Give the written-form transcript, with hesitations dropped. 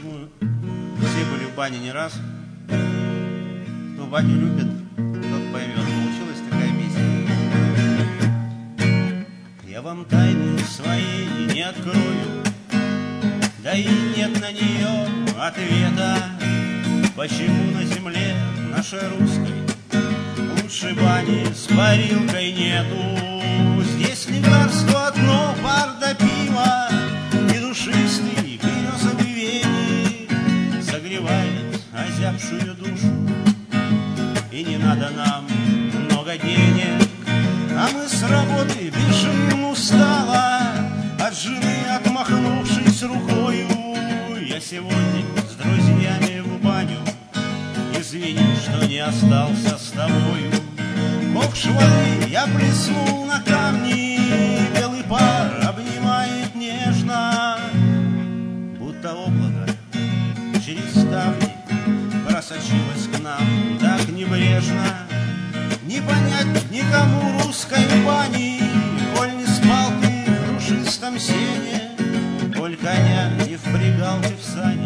думаю, все были в бане не раз. Кто баню любит, тот поймет. Получилась такая песня. Я вам тайны своей не открою, да и нет на нее ответа. Почему на земле нашей русской лучшей бани с парилкой нету? Здесь лекарство одно, пар да пиво, и душистый березовый веник согревает озябшую душу. И не надо нам много денег, а мы с работы бежим устало, от жены отмахнувшись рукою. Я сегодня с друзьями в баню, извини, что не остался с тобою. Ковш воды я плеснул на камни, белый пар обнимает нежно, будто облако через ставни просочилось к нам так небрежно. Не понять никому русской бани, коль не спал ты в душистом сене, коль коня не впрягал ты в сани.